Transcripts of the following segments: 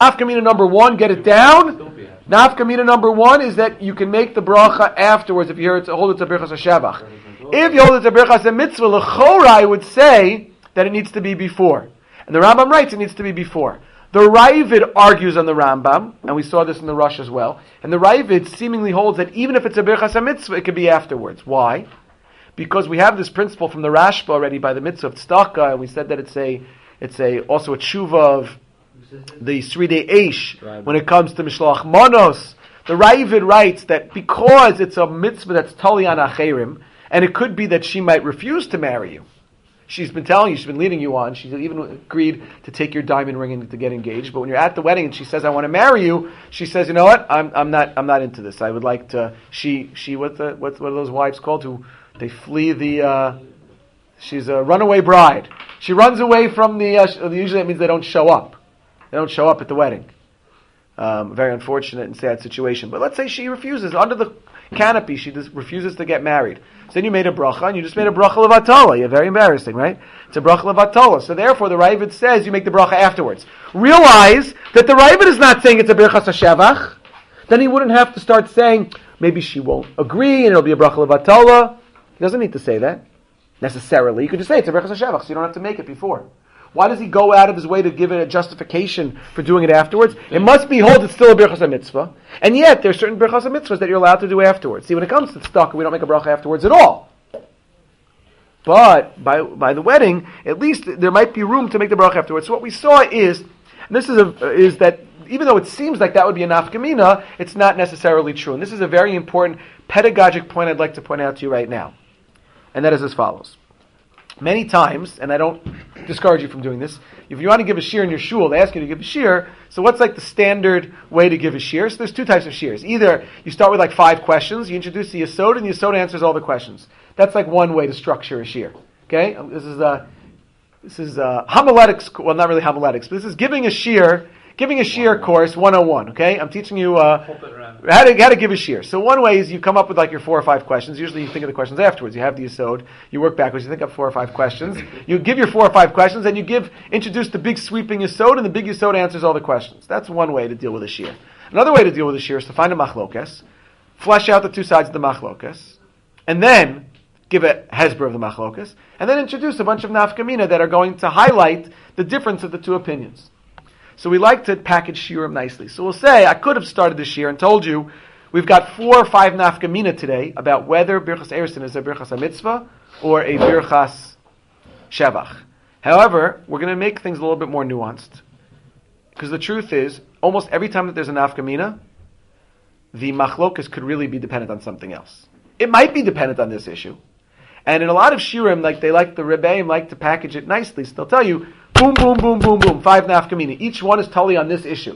Nafkamina number one, get it down. Nafkamina number one is that you can make the bracha afterwards if you hold it to birchas hashavach. If you hold it to birchas mitzvah, l'chora, I would say that it needs to be before. And the Rambam writes it needs to be before. The Ravid argues on the Rambam, and we saw this in the Rush as well. And the Ravid seemingly holds that even if it's a birchas mitzvah, it could be afterwards. Why? Because we have this principle from the Rashba already by the mitzvah of tzedakah, and we said that it's also a tshuva of the Sridei Eish when it comes to Mishloach Manos. The Ravid writes that because it's a mitzvah that's tali on acherim, and it could be that she might refuse to marry you. She's been telling you, she's been leading you on. She's even agreed to take your diamond ring and to get engaged. But when you're at the wedding and she says, "I want to marry you," she says, "You know what? I'm not into this. I would like to." What are those wives called who they flee the? She's a runaway bride. She runs away from the. Usually that means they don't show up. They don't show up at the wedding. Very unfortunate and sad situation. But let's say she refuses under the canopy. She just refuses to get married. So then you made a bracha, and you just made a bracha levatala. You're very embarrassing, right? It's a bracha levatala. So therefore, the Ravid says you make the bracha afterwards. Realize that the Ravid is not saying it's a birchas hashevach. Then he wouldn't have to start saying maybe she won't agree, and it'll be a bracha levatala. He doesn't need to say that necessarily. You could just say it's a birchas hashevach, so you don't have to make it before. Why does he go out of his way to give it a justification for doing it afterwards? It must be hold it's still a birchas mitzvah, and yet there are certain birchas mitzvahs that you're allowed to do afterwards. See, when it comes to tzedakah, we don't make a bracha afterwards at all. But by the wedding, at least there might be room to make the bracha afterwards. So what we saw is, and this is that even though it seems like that would be a nafkamina, it's not necessarily true. And this is a very important pedagogic point I'd like to point out to you right now, and that is as follows. Many times, and I don't discourage you from doing this, if you want to give a shir in your shul, they ask you to give a shir, so what's like the standard way to give a shir? So there's two types of shirs. Either you start with like 5 questions, you introduce the yesod, and the yesod answers all the questions. That's like one way to structure a shir. Okay? This is homiletics, well not really homiletics, but this is giving a shir course 101, okay? I'm teaching you how to give a shir. So one way is you come up with like your 4 or 5 questions. Usually you think of the questions afterwards. You have the yesod, you work backwards, you think up 4 or 5 questions. You give your 4 or 5 questions, and you introduce the big sweeping yesod, and the big yesod answers all the questions. That's one way to deal with a shir. Another way to deal with a shir is to find a machlokes, flesh out the 2 sides of the machlokes, and then give a hezber of the machlokes, and then introduce a bunch of nafkamina that are going to highlight the difference of the 2 opinions. So we like to package shiurim nicely. So we'll say, I could have started this year and told you, we've got 4 or 5 nafkamina today about whether birchas erusin is a birchas mitzvah or a birchas shevach. However, we're going to make things a little bit more nuanced. Because the truth is, almost every time that there's a nafkamina, the machlokas could really be dependent on something else. It might be dependent on this issue. And in a lot of shiurim, like the Rebbeim like to package it nicely, so they'll tell you, boom, boom, boom, boom, boom, 5 nafkamina. Each one is totally on this issue.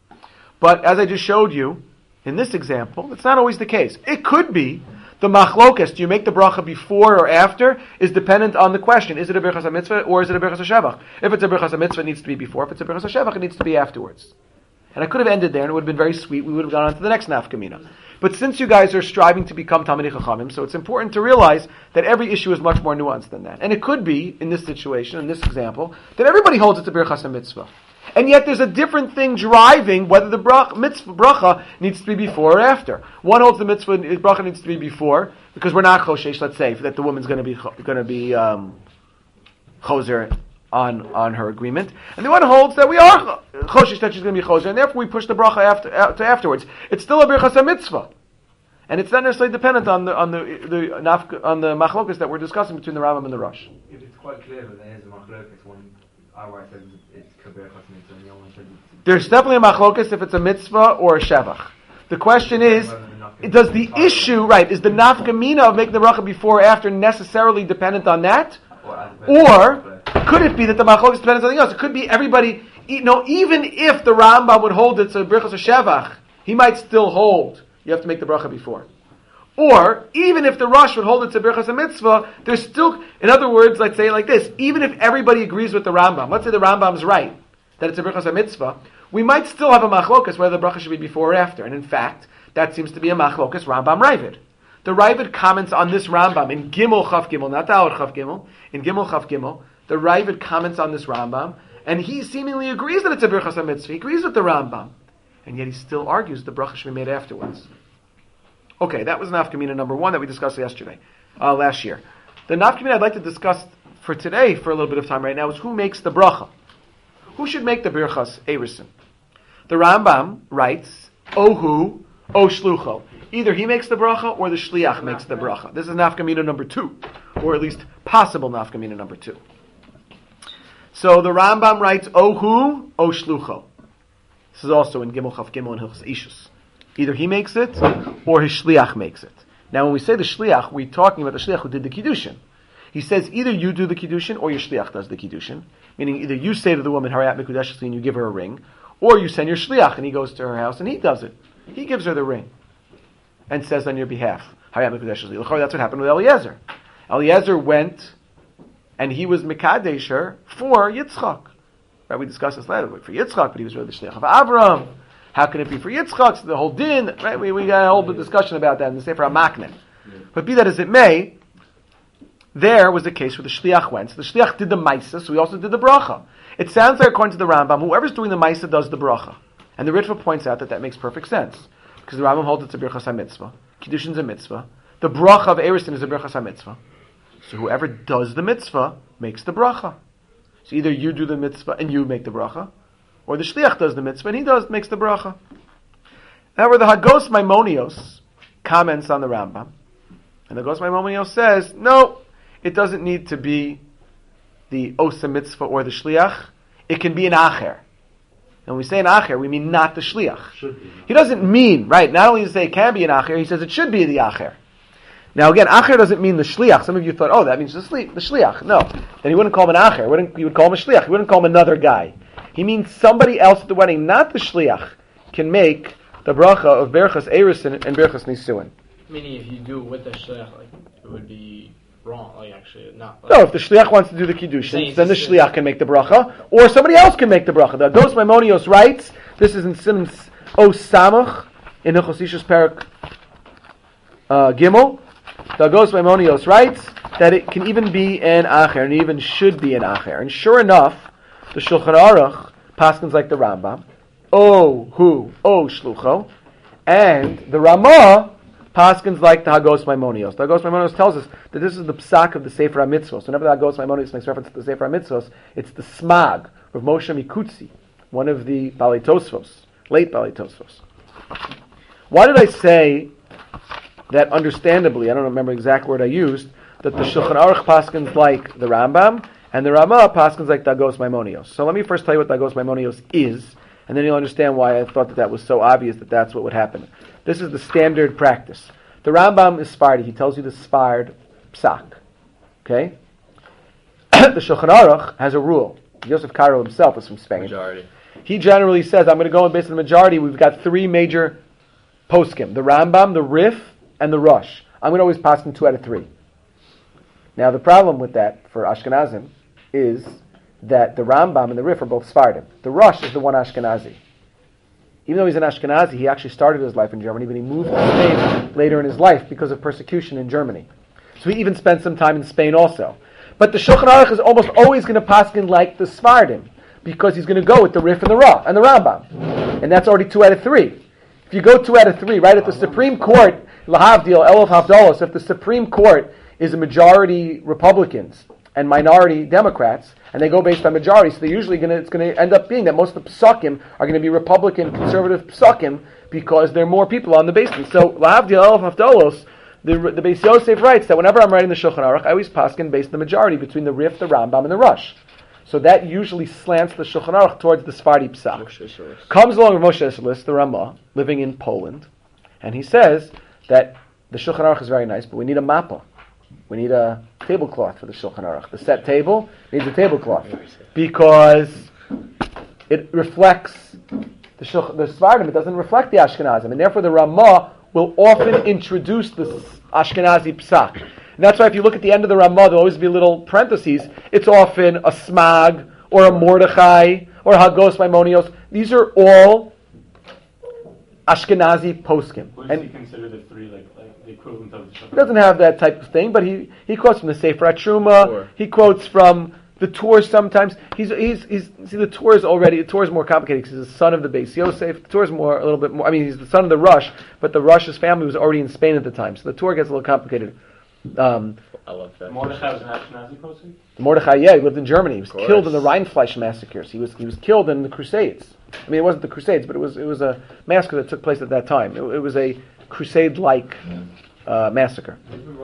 But as I just showed you, in this example, it's not always the case. It could be the machlokas, do you make the bracha before or after, is dependent on the question. Is it a birchas mitzvah or is it a birchas shevach? If it's a birchas mitzvah, it needs to be before. If it's a birchas shevach, it needs to be afterwards. And I could have ended there, and it would have been very sweet. We would have gone on to the next nafkamina. But since you guys are striving to become Talmidei Chachamim, so it's important to realize that every issue is much more nuanced than that. And it could be, in this situation, in this example, that everybody holds it to birchas mitzvah. And yet there's a different thing driving whether the bracha needs to be before or after. One holds the bracha needs to be before, because we're not choshesh, let's say, that the woman's going to be choser on her agreement, and the one holds that we are choshesh that she's going to be choser, and therefore we push the bracha afterwards. It's still a birchas mitzvah, and it's not necessarily dependent on the machlokas that we're discussing between the Rambam and the Rosh. If it's quite clear that there is a machlokas, one our says it's birchas mitzvah, and the other one says there's definitely a machlokas if it's a mitzvah or a shevach. The question is, does the issue is the nafkamina of making the bracha before or after necessarily dependent on that, or could it be that the machlokas depends on something else? It could be everybody, even if the Rambam would hold it's a birchas shevach, he might still hold you have to make the bracha before. Or, even if the Rosh would hold it's a birchas mitzvah, there's still, in other words, let's say it like this, even if everybody agrees with the Rambam, let's say the Rambam's right, that it's a birchas mitzvah, we might still have a machlokas whether the bracha should be before or after. And in fact, that seems to be a machlokas Rambam Ravid. The Ravid comments on this Rambam in Gimel Chaf Gimel, not Aleph Chaf Gimel, in Gimel Chaf Gimel, the Ravid comments on this Rambam, And he seemingly agrees that it's a Birchas HaMitzvah. He agrees with the Rambam. And yet he still argues the bracha should be made afterwards. Okay, that was nafkamina number one that we discussed last year. The nafkamina I'd like to discuss for today, for a little bit of time right now, is who makes the bracha. Who should make the Birchas Eirison? The Rambam writes, Ohu, O Shlucho. Either he makes the bracha or the Shliach makes the bracha. This is nafkamina number 2, or at least possible nafkamina number 2. So the Rambam writes, Ohu, O Shlucho. This is also in Gimel Chaf Gimel and Hilchos Ishus. Either he makes it, or his Shliach makes it. Now when we say the Shliach, we're talking about the Shliach who did the Kiddushin. He says either you do the Kiddushin, or your Shliach does the Kiddushin. Meaning either you say to the woman, Harayat Mekudeshli, and you give her a ring, or you send your Shliach, and he goes to her house, and he does it. He gives her the ring, and says on your behalf, Harayat Mekudeshli. That's what happened with Eliezer. Eliezer went, and he was Mekadesh her for Yitzchak. Right, we discussed this later, for Yitzchak, but he was really the Shliach of Avram. How can it be for Yitzchak? So the whole din, right? We got a whole bit of discussion about that in the Sefer HaMakneh. But be that as it may, there was a case where the Shliach went. So the Shliach did the Maisa, so he also did the Bracha. It sounds like, according to the Rambam, whoever's doing the Maisa does the Bracha. And the Ritva points out that makes perfect sense. Because the Rambam holds it's a Birchas HaMitzvah. Kiddushin's a mitzvah. The Bracha of Eirison is a Birchas HaMitzvah. So whoever does the mitzvah makes the Bracha. So either you do the mitzvah and you make the bracha, or the shliach does the mitzvah and he makes the bracha. However, the Hagos Maimonios comments on the Rambam, and the Hagos Maimonios says, no, it doesn't need to be the osa mitzvah or the shliach. It can be an acher. And when we say an acher, we mean not the shliach. He doesn't mean, right, not only to say it can be an acher, he says it should be the acher. Now again, acher doesn't mean the shliach. Some of you thought, oh, that means the shliach. No. Then he wouldn't call him an acher. He would call him a shliach. He wouldn't call him another guy. He means somebody else at the wedding, not the shliach, can make the bracha of Berchas Eirison and Berchas Nisuin. Meaning if you do it with the shliach, like, it would be wrong, like actually not. Like, no, if the shliach wants to do the kiddushin, then the shliach can make the bracha, or somebody else can make the bracha. The Hagos Maimonios writes, this is in Siman Os Samach, in Hilchos Ishus Perek Gimel, the Hagos Maimonios writes that it can even be an acher, and even should be an acher. And sure enough, the Shulchan Aruch paskins like the Rambam, O Shlucho, and the Ramah paskins like the Hagos Maimonios. The Hagos Maimonios tells us that this is the psak of the Sefer HaMitzvos. So whenever the Hagos Maimonios makes reference to the Sefer HaMitzvos, it's the smag of Moshe Mikutzi, one of the Balei Tosfos, late Balei Tosfos. Why did I say that understandably, I don't remember the exact word I used, that the Shulchan Aruch paskins like the Rambam, and the Ramah paskins like the Hagos Maimonios. So let me first tell you what the Hagos Maimonios is, and then you'll understand why I thought that was so obvious that that's what would happen. This is the standard practice. The Rambam is Sephardi. He tells you the Sfard psak. Okay? The Shulchan Aruch has a rule. Yosef Karo himself is from Spain. Majority. He generally says, I'm going to go on based on the majority. We've got 3 major poskim. The Rambam, the Rif, and the Rosh. I'm going to always pass them 2 out of 3. Now the problem with that for Ashkenazim is that the Rambam and the Rif are both Sfardim. The Rosh is the one Ashkenazi. Even though he's an Ashkenazi, he actually started his life in Germany, but he moved to Spain later in his life because of persecution in Germany. So he even spent some time in Spain also. But the Shulchan Aruch is almost always going to paskin like the Sfardim, because he's going to go with the Rif and the Ra and the Rambam. And that's already 2 out of 3. If you go 2 out of 3, right, at the Supreme Court, Lahavdil, Elof Havdalos, if the Supreme Court is a majority Republicans and minority Democrats, and they go based on majority, so they're usually it's going to end up being that most of the psukim are going to be Republican, conservative psukim, because there are more people on the basis. So, Lahavdil, Elof Havdalos, the Beis Yosef writes that whenever I'm writing the Shulchan Aruch, I always paskin based on the majority between the Rif, the Rambam, and the Rosh. So that usually slants the Shulchan Aruch towards the Sephardi psak. Comes along with Moshe Eshelis, the Ramah, living in Poland, and he says that the Shulchan Aruch is very nice, but we need a mappa. We need a tablecloth for the Shulchan Aruch. The set table needs a tablecloth because it reflects the Sephardim. It doesn't reflect the Ashkenazim, and therefore the Ramah will often introduce the Ashkenazi psak. And that's why if you look at the end of the Ramah, there'll always be little parentheses. It's often a Smag, or a Mordechai, or a Hagos Maimonios. These are all Ashkenazi poskim. What does he consider the 3, like the equivalent of the Shulchan? He doesn't have that type of thing, but he quotes from the Sefer HaTruma, he quotes from The Torah sometimes see the Torah is more complicated because he's the son of the Beis Yosef. The Torah is a little bit more. I mean, he's the son of the Rush, but the Rush's family was already in Spain at the time, so the Torah gets a little complicated. I love that. Mordechai was an Ashkenazi person? Mordechai, he lived in Germany. He was killed in the Rheinfleisch massacres. He was killed in the Crusades. I mean, it wasn't the Crusades, but it was a massacre that took place at that time. It was a Crusade-like massacre.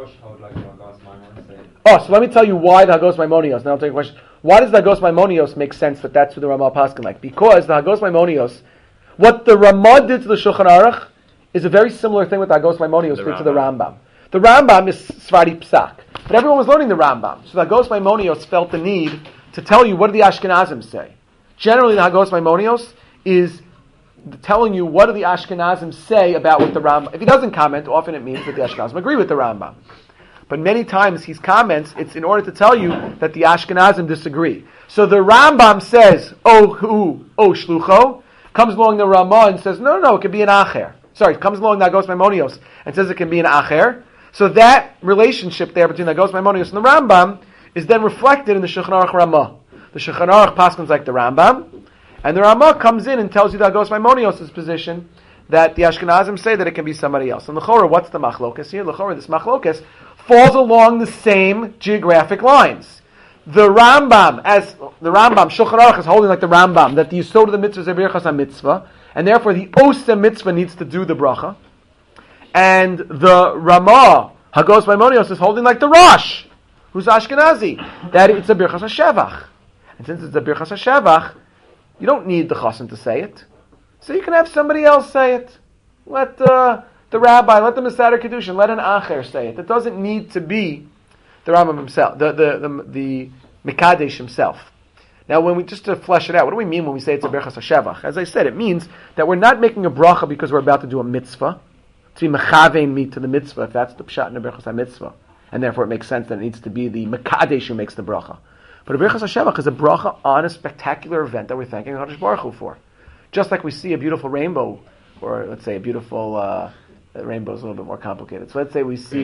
Oh, so let me tell you why the Hagos Maimonios. Now I'll take a question. Why does the Hagos Maimonios make sense that that's who the Ramah Paskin like? Because the Hagos Maimonios, what the Ramah did to the Shulchan Aruch is a very similar thing what the Hagos Maimonios did to the Rambam. The Rambam is Sfari Psak, but everyone was learning the Rambam. So the Hagos Maimonios felt the need to tell you what do the Ashkenazim say. Generally, the Hagos Maimonios is telling you what do the Ashkenazim say about what the Rambam. If he doesn't comment, often it means that the Ashkenazim agree with the Rambam. But many times his comments, it's in order to tell you that the Ashkenazim disagree. So the Rambam says, oh shlucho, comes along the Ramah and says, no, it could be an acher. Sorry, comes along the Hagos Maimonios and says it can be an acher. So that relationship there between the Hagos Maimonios and the Rambam is then reflected in the Shulchan Aruch Ramah. The Shulchan Aruch paskins like the Rambam, and the Ramah comes in and tells you the Hagos Maimonios' position that the Ashkenazim say that it can be somebody else. And l'chora, what's the machlokas here? L'chora, this machlokas falls along the same geographic lines. The Rambam, Shulchan Aruch is holding like the Rambam, that the Yisod of the mitzvah is a birchas ha-mitzvah, and therefore the Osa mitzvah needs to do the bracha. And the Ramah, Hagos Maimonios, is holding like the Rosh, who's Ashkenazi, that it's a birchas ha-shevach. And since it's a birchas ha-shevach, you don't need the chassan to say it. So you can have somebody else say it. Let the rabbi, let the Mesader Kedushin, let an acher say it. It doesn't need to be the Rambam himself, the Mekadesh himself. Now, just to flesh it out, what do we mean when we say it's a berachas hashevach? As I said, it means that we're not making a bracha because we're about to do a mitzvah, to be mechavein me to the mitzvah, if that's the pshat in the berachas ha-mitzvah, and therefore it makes sense that it needs to be the Mekadesh who makes the bracha. But a berachas hashevach is a bracha on a spectacular event that we're thanking HaKadosh Baruch Hu for. Just like we see a beautiful rainbow, or let's say a beautiful rainbow is a little bit more complicated. So let's say we see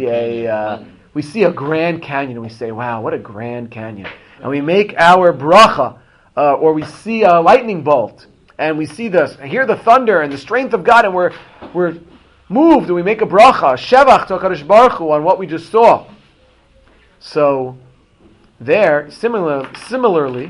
a Grand Canyon, and we say, "Wow, what a Grand Canyon!" And we make our bracha, or we see a lightning bolt, and we see hear the thunder and the strength of God, and we're moved, and we make a bracha, shevach to HaKadosh Baruch Hu on what we just saw. So there, similarly,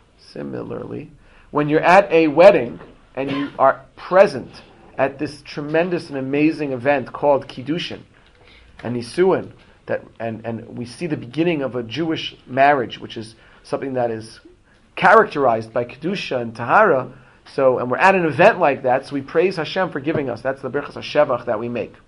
when you're at a wedding and you are present at this tremendous and amazing event called Kiddushin and Nisuin, and we see the beginning of a Jewish marriage, which is something that is characterized by Kedusha and Tahara, and we're at an event like that, so we praise Hashem for giving us. That's the Birchas HaShevach that we make.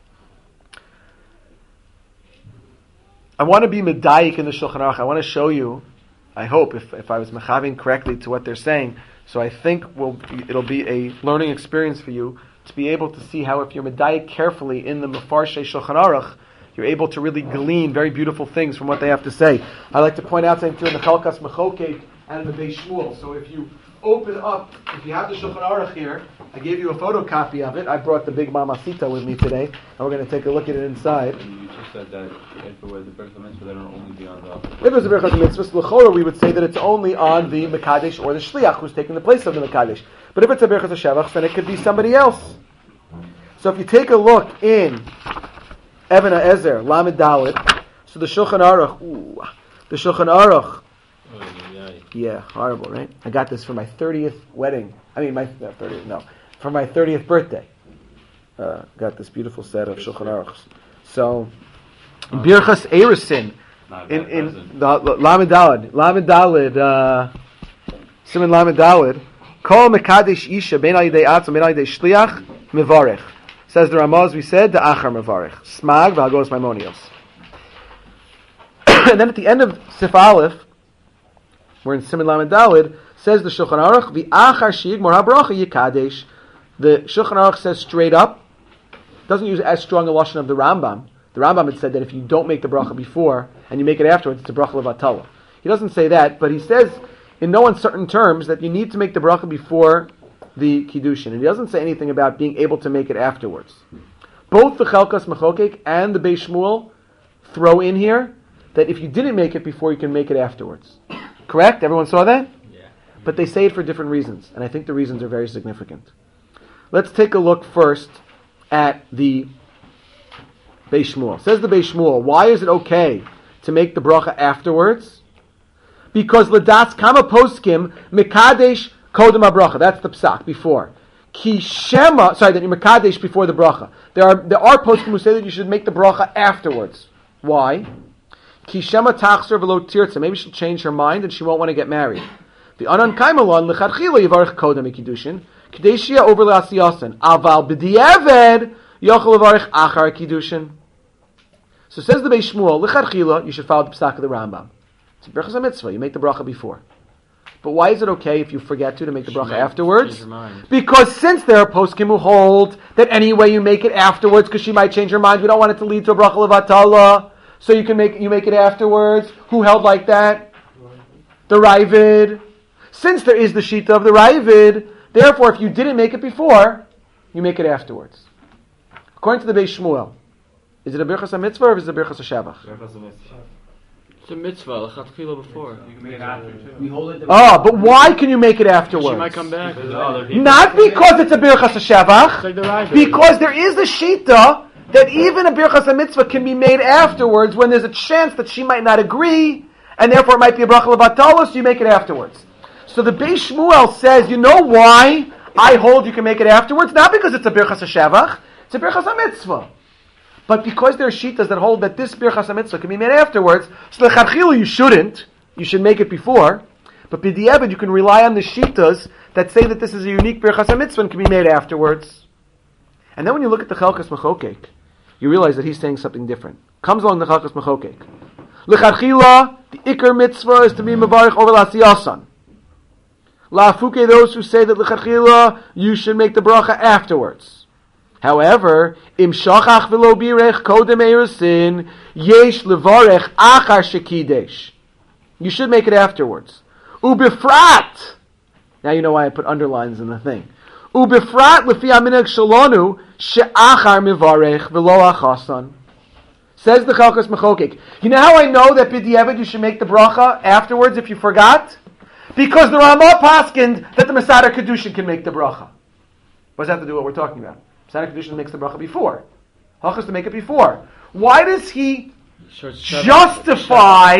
I want to be medayik in the Shulchan Aruch. I want to show you, I hope, if I was mechavin correctly to what they're saying, so I think it'll be a learning experience for you to be able to see how if you're medayik carefully in the Mefarshei Shulchan Aruch, you're able to really glean very beautiful things from what they have to say. I like to point out something too in the Chalkas Mechokek and in the Beis Shmuel. So if you open up, if you have the Shulchan Aruch here, I gave you a photocopy of it. I brought the big Mamacita with me today, and we're going to take a look at it inside. You just said that if it was the Birchas HaMitzvah, then it would only be on the... If it was the Birchas HaMitzvah, l'chora, we would say that it's only on the Mekadesh or the Shliach, who's taking the place of the Mekadesh. But if it's a Birchas HaShevach, then it could be somebody else. So if you take a look in Even HaEzer, Lamed Dalet, so the Shulchan Aruch, yeah, horrible, right? I got this for my 30th wedding. For my 30th birthday. Got this beautiful set of Shulchan Aruchs. So, in Birchas Erusin, in the Lamed Daled, Simon Lamed Daled, Kol Mekadesh Isha Ben Al Yidei Atzon Ben Al Yidei Shliach Mevarech. Says the Ramah, as we said, the Achar Mevarech. Smag V'Hagos Maimonios. And then at the end of Sif Aleph, we're in Simon Lamed Daled, says the Shulchan Aruch, V'Achar Sheyigmor HaBracha Yikadesh. The Shulchan Aruch says straight up, doesn't use as strong a lashon of the Rambam. The Rambam had said that if you don't make the bracha before and you make it afterwards, it's a bracha levatala. He doesn't say that, but he says in no uncertain terms that you need to make the bracha before the kiddushin, and he doesn't say anything about being able to make it afterwards. Both the Chalkas Mechokek and the Beis Shmuel throw in here that if you didn't make it before, you can make it afterwards. Correct? Everyone saw that? Yeah. But they say it for different reasons, and I think the reasons are very significant. Let's take a look first at the Beis Shmuel. Says the Beis Shmuel, why is it okay to make the bracha afterwards? Because Ladas Kama Poskim Mekadesh Kodem HaBracha. That's the psak before. Ki Shema, sorry, that you Mekadesh before the bracha. There are poskim who say that you should make the bracha afterwards. Why? Ki Shema Tachser V'lo Tirtza. Maybe she'll change her mind and she won't want to get married. The Anan Kaimalon L'chadchila Yivarech Kodem HaKiddushin Kadeshia over L'asiyasan Aval B'di'eved Yochel Yivarech Achar HaKiddushin. So says the Beis Shmuel, L'chadchila, you should follow the psak of the Rambam. It's a Birchas HaMitzvah, you make the bracha before. But why is it okay if you forget to make the bracha afterwards? Because since there are poskim who hold that anyway you make it afterwards because she might change her mind, we don't want it to lead to a bracha levatala, so you make it afterwards. Who held like that? The Ravid. Since there is the shita of the Ravid, therefore if you didn't make it before, you make it afterwards. According to the Beis Shmuel, is it a Birchas HaMitzvah or is it a Birchas HaShavach? It's a mitzvah, l'chadchila before. You can make it after too. We hold it. But why can you make it afterwards? She might come back. Not because it's a Birchas HaShavach, It's like the Ravid. because there is a shita that even a Birchas HaMitzvah can be made afterwards when there's a chance that she might not agree, and therefore it might be a bracha levatala, so you make it afterwards. So the Beis Shmuel says, you know why I hold you can make it afterwards? Not because it's a Birchas HaShavach, it's a Birchas HaMitzvah. But because there are shitas that hold that this Birchas HaMitzvah can be made afterwards, so the Chadchila you shouldn't, you should make it before, but B'di'eved you can rely on the shitas that say that this is a unique Birchas HaMitzvah and can be made afterwards. And then when you look at the Chalkas Mechokek, you realize that he's saying something different. Comes along the Chalkas Mechokek. L'chadchila, the Iker Mitzvah is to be Mevarich over L'asiyasan. La'afuke, those who say that L'chadchila, you should make the bracha afterwards. However, im shachach v'lo birech kodem erusin yesh levarech achar shekidesh. You should make it afterwards. Ubifrat. Now you know why I put underlines in the thing. Ubifrat lefi aminag shalonu she'achar mivarech v'lo achasan. Says the Chalkas Mechokek. You know how I know that b'di'eved you should make the bracha afterwards if you forgot? Because the Ramah paskined that the Masada Kedushin can make the bracha. What does that have to do with what we're talking about? Masada Kedushin makes the bracha before. Halachas to make it before. Why does he justify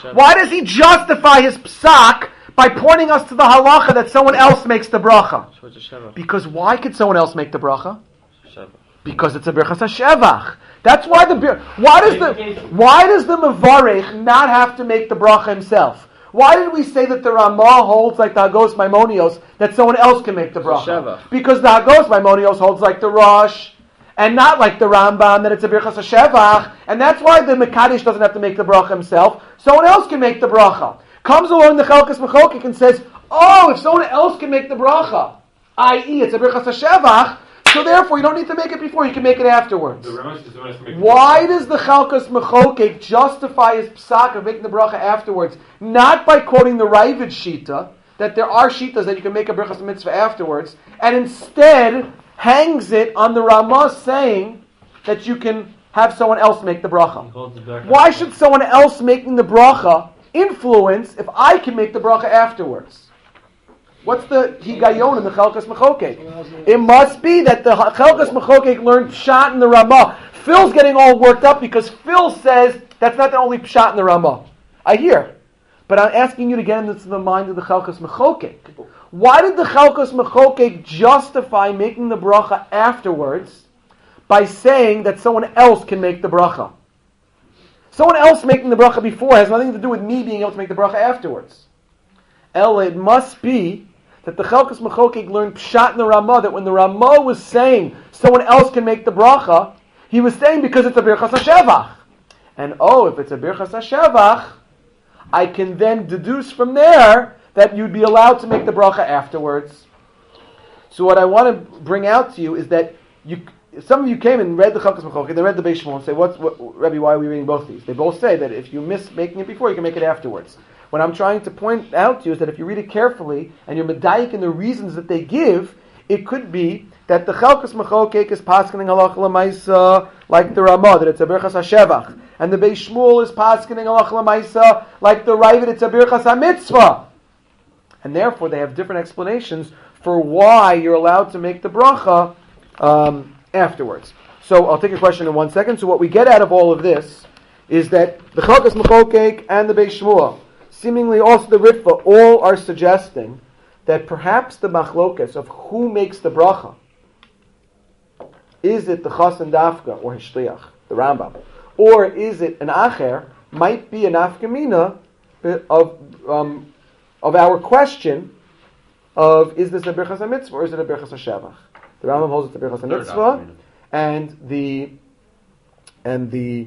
his psak by pointing us to the halacha that someone else makes the bracha? Because why could someone else make the bracha? Because it's a Birchas HaShevach. That's why why does the Mevarech not have to make the bracha himself? Why did we say that the Ramah holds like the Hagos Maimonios that someone else can make the bracha? Because the Hagos Maimonios holds like the Rosh and not like the Rambam that it's a Birchas HaShevach, and that's why the Mekadesh doesn't have to make the bracha himself. Someone else can make the bracha. Comes along the Chalkas Mechokek and says, if someone else can make the bracha, i.e. it's a Birchas HaShevach, so therefore you don't need to make it before, you can make it afterwards. Why does the Chalkas Mechokek justify his psak of making the bracha afterwards? Not by quoting the Ravid Shita, that there are Shitas that you can make a Birchas Mitzvah afterwards, and instead hangs it on the Ramah saying that you can have someone else make the bracha. Why should someone else making the bracha influence if I can make the bracha afterwards? What's the higayon in the Chalkas Mechokek? It must be that the Chalkas Mechokek learned pshat in the Ramah. Phil's getting all worked up because Phil says that's not the only pshat in the Ramah. I hear. But I'm asking you to get into the mind of the Chalkas Mechokek. Why did the Chalkas Mechokek justify making the bracha afterwards by saying that someone else can make the bracha? Someone else making the bracha before has nothing to do with me being able to make the bracha afterwards. It must be that the Chalkas Mechokek learned pshat in the Ramah, that when the Ramah was saying someone else can make the bracha, he was saying because it's a Birchas HaShevach. And if it's a Birchas HaShevach, I can then deduce from there that you'd be allowed to make the bracha afterwards. So what I want to bring out to you is that some of you came and read the Chalkas Mechokek, they read the Beis Shmuel and say, Rebbe, why are we reading both these? They both say that if you miss making it before, you can make it afterwards. What I'm trying to point out to you is that if you read it carefully and you're medayik in the reasons that they give, it could be that the Chalkas Mechokek is paskening halacha l'maisa like the Ramah, that it's a Birchas HaShevach. And the Beis Shmuel is paskening halacha l'maisa like the Ravid, it's a birchas hamitzvah. And therefore they have different explanations for why you're allowed to make the bracha afterwards. So I'll take a question in 1 second. So what we get out of all of this is that the Chalkas Mechokek and the Beis Shmuel, seemingly also the Ritva, all are suggesting that perhaps the machlokas of who makes the bracha, is it the Chassan Dafka or Hishliach, the Rambam, or is it an Acher, might be an Afkamina of our question of is this a Birchas HaMitzvah or is it a Birchas HaShevach? The Rambam holds it's a Birchas HaMitzvah, and the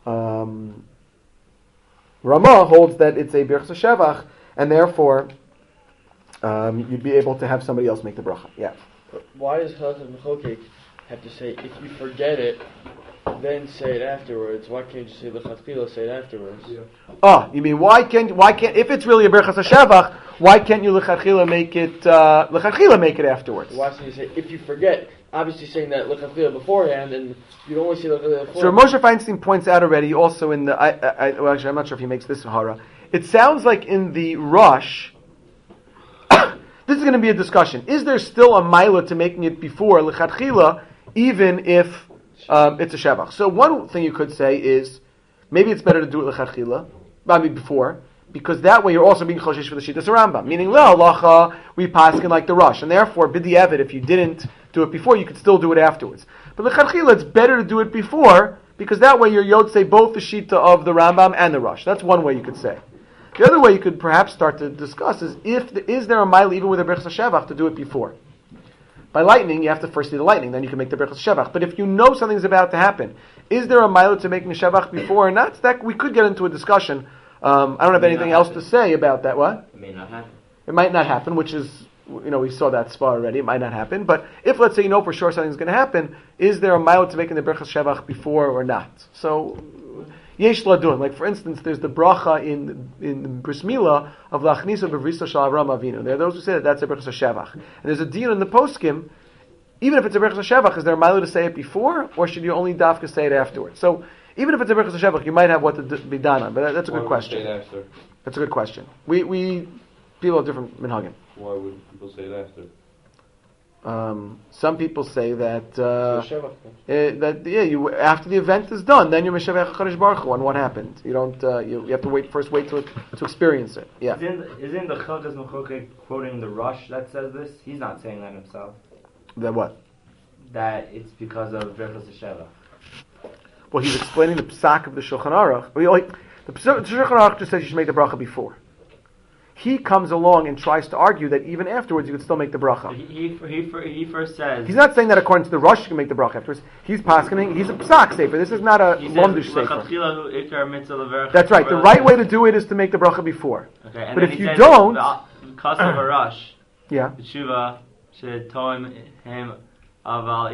Ramah holds that it's a Birchas HaShevach, and therefore you'd be able to have somebody else make the bracha. Yeah. But why does Chalkas Mechokek have to say if you forget it, then say it afterwards? Why can't you say l'chatchila, say it afterwards? Oh, you mean why can't if it's really a Birchas HaShevach, why can't you l'chatchila make it afterwards? Why can't you say if you forget? Obviously, saying that l'chatchila beforehand, and you'd only say l'chatchila before. So Moshe Feinstein points out already, also in the well, actually, I'm not sure if he makes this hara. It sounds like in the Rush, this is going to be a discussion. Is there still a milah to making it before l'chatchila, even if it's a shevach? So one thing you could say is maybe it's better to do it l'chatchila, before, because that way you're also being choshesh for the shittas Rambam. Meaning, halacha we paskin like the Rush, and therefore b'di'evid, if you didn't do it before, you could still do it afterwards. But l'chatchila, it's better to do it before, because that way you're yotzei both the shita of the Rambam and the Rush. That's one way you could say. The other way you could perhaps start to discuss is is there a mile even with a Birchas HaShevach to do it before? By lightning, you have to first see the lightning, then you can make the Birchas HaShevach. But if you know something's about to happen, is there a mile to making a Shevach before or not? That we could get into a discussion. I don't have anything else to say about that. What? It may not happen. It might not happen, which is, we saw that spot already. It might not happen. But if, let's say, you know for sure something's going to happen, is there a mile to making the Birchas Shevach before or not? So, yesh ladun. Like, for instance, there's the bracha in Bris Milah of Lachnisa B'Vrisa Shal Avram Avinu. There are those who say that that's a Birchas Shevach. And there's a deal in the poskim, even if it's a Birchas Shevach, is there a mile to say it before, or should you only dafka say it afterwards? So, even if it's a Birchas Shevach, you might have what to be done on, but that's a good question. That's a good question. We people have different minhagim. Why would people say it after? Some people say that you after the event is done, then you're Meshevach HaKadosh Baruch Hu on what happened. You don't you have to wait to experience it. Yeah. Isn't the Chalkas Mechokek quoting the Rush that says this? He's not saying that himself. That what? That it's because of Birchas HaShevach. Well, he's explaining the psak of the Shulchan Aruch. The Shulchan Aruch just says you should make the bracha before. He comes along and tries to argue that even afterwards you could still make the bracha. He first says... He's not saying that according to the Rush you can make the bracha afterwards. He's paskening, he's a psak sefer. This is not a lumdish sefer. That's right. The right way to do it is to make the bracha before. Okay, and but if you don't... Because of a Rush, yeah. Tshuva should toim him... There are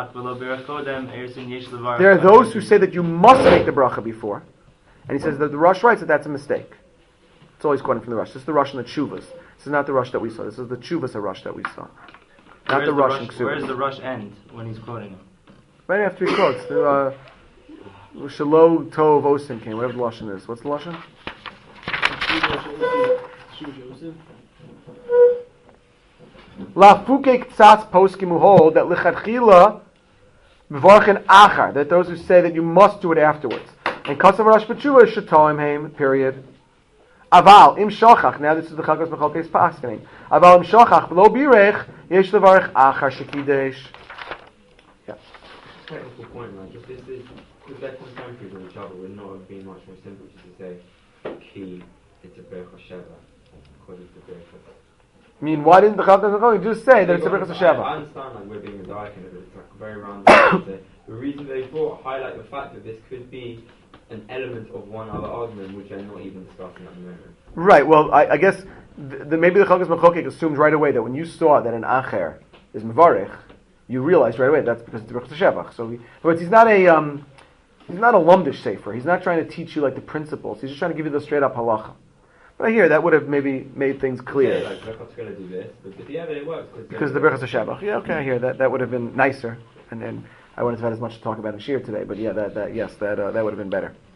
those who say that you must make the bracha before, and he says that the Rush writes that that's a mistake. It's always quoting from the Rush. This is the Rush in the Tshuvas. This is not the Rush that we saw. This is the Tshuvas Rush that we saw. Not the Rush in Ksuvas. Where does the Rush end when he's quoting him? Right after he quotes the Shalo Tov Osim came. Whatever the Lashon is. What's the Lashon? La Fukek Tzatz Poskim who hold that Lichatchila Mevarchen Achar, that those who say that you must do it afterwards. And Kasav Rosh B'Tshuva should tell him haim, period. Aval Im Shochach, now this is the Chalkas Mechalkes Paskening. Aval Im Shochach V'lo Birech Yesh Levarech Achar Shekidesh. Yeah. Technical point, like if they're contemporaries of each other, would not have been much more simple just to say Ki it's a Berach Sheva according to Berach. I mean, why didn't the Chalkas Mechalkes just say that it's a Birchas HaSheva? I understand like we're being a dyke and it's like a very round. The reason they highlight the fact that this could be an element of one other argument which they're not even discussing at the moment. Right, well, I guess maybe the Chalkas Mechalkes assumes right away that when you saw that an Acher is Mevarech, you realized right away that's because it's Birchas HaSheva. So he's not a lumdish sefer. He's not trying to teach you like the principles. He's just trying to give you the straight up halacha. But I hear that would have maybe made things clear. Yeah, like Berachot's going to do this, but yeah, it works. Because the Birchas HaSheva. Yeah, okay, I hear that. That would have been nicer, and then I wouldn't have had as much to talk about in Shir today. But yeah, that would have been better.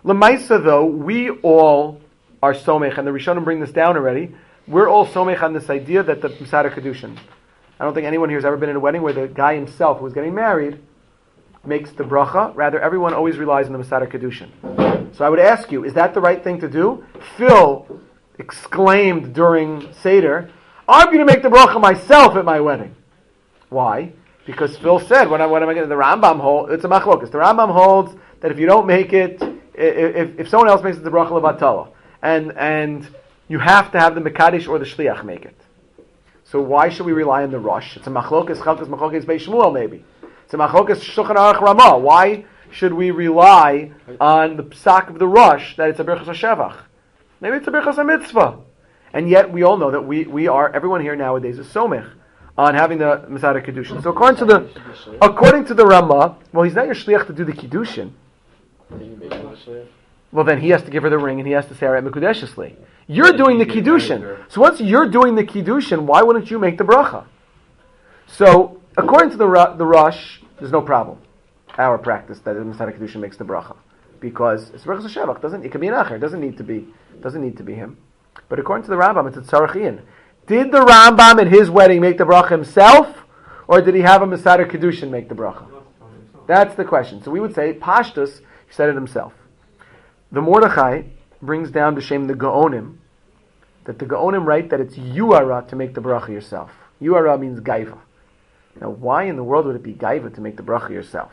Lemaisa, though, we all are somech, and the Rishonim bring this down already. We're all somech on this idea that the Masada Kedushin. I don't think anyone here has ever been in a wedding where the guy himself who was getting married makes the bracha. Rather, everyone always relies on the Masada Kedushin. So I would ask you, is that the right thing to do? Phil exclaimed during Seder, I'm going to make the bracha myself at my wedding. Why? Because Phil said, when am I going to, the Rambam holds, it's a machlokas. The Rambam holds that if you don't make it, if someone else makes it, the bracha levatala. And you have to have the Mekadesh or the Shliach make it. So why should we rely on the Rosh? It's a machlokas, chalkas machlokas Beis Shmuel maybe. It's a machlokas Shulchan Aruch Ramah. Why should we rely on the psak of the Rosh that it's a Birchas HaShevach? Maybe it's a Birchas HaMitzvah. And yet we all know that we are, everyone here nowadays is somech on having the Masada Kedushin. So according to the Ramah, well, he's not your Shliach to do the Kedushin. Well, then he has to give her the ring and he has to say, all right, Mekudeshesli. You're doing the Kiddushin. So once you're doing the Kiddushin, why wouldn't you make the bracha? So, according to the Rosh, there's no problem. Our practice that the Masada Kiddushin makes the bracha. Because it's Birchas HaShevach, it can be an acher, doesn't need to be him. But according to the Rambam, it's a tzarachian. Did the Rambam at his wedding make the bracha himself? Or did he have a Masada Kiddushin make the bracha? That's the question. So we would say, Pashtus, he said it himself. The Mordechai brings down to shame the Gaonim, that the Gaonim write that it's Yuara to make the bracha yourself. Yuara means Gaiva. Now, why in the world would it be Gaiva to make the bracha yourself?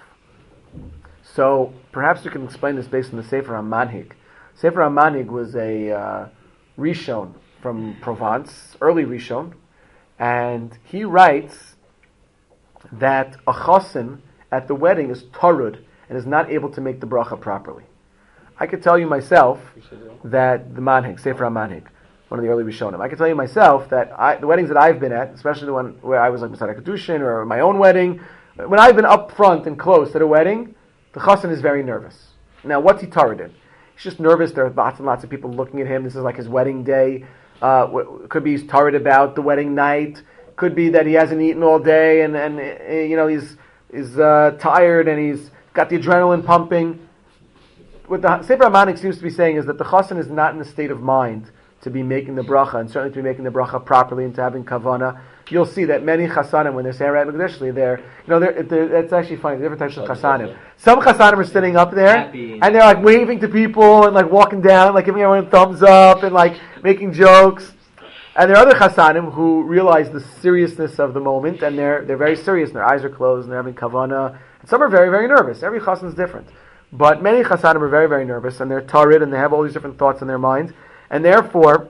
So, perhaps we can explain this based on the Sefer HaManhig. Sefer HaManhig was a Rishon from Provence, early Rishon, and he writes that a chosin at the wedding is tarud and is not able to make the bracha properly. I could tell you myself that the Manhig, Sefer HaManhig, one of the early Rishonim, I could tell you myself that the weddings that I've been at, especially the one where I was like Masada Kedushin or my own wedding, when I've been up front and close at a wedding, the chassan is very nervous. Now, what's he tarred in? He's just nervous. There are lots and lots of people looking at him. This is like his wedding day. Could be he's tarred about the wedding night. Could be that he hasn't eaten all day and he's tired and he's got the adrenaline pumping. What the Sefer HaManhig seems to be saying is that the chassan is not in a state of mind to be making the bracha, and certainly to be making the bracha properly and to having kavana. You'll see that many chasanim, when they're saying right Mekudeshli, it's actually funny, different types of chasanim. Some chasanim are sitting up there, and they're like waving to people, and like walking down, like giving everyone a thumbs up, and like making jokes. And there are other chasanim who realize the seriousness of the moment, and they're very serious, and their eyes are closed, and they're having kavana. And some are very, very nervous. Every chasan is different. But many chasanim are very, very nervous, and they're tarid, and they have all these different thoughts in their minds. And therefore,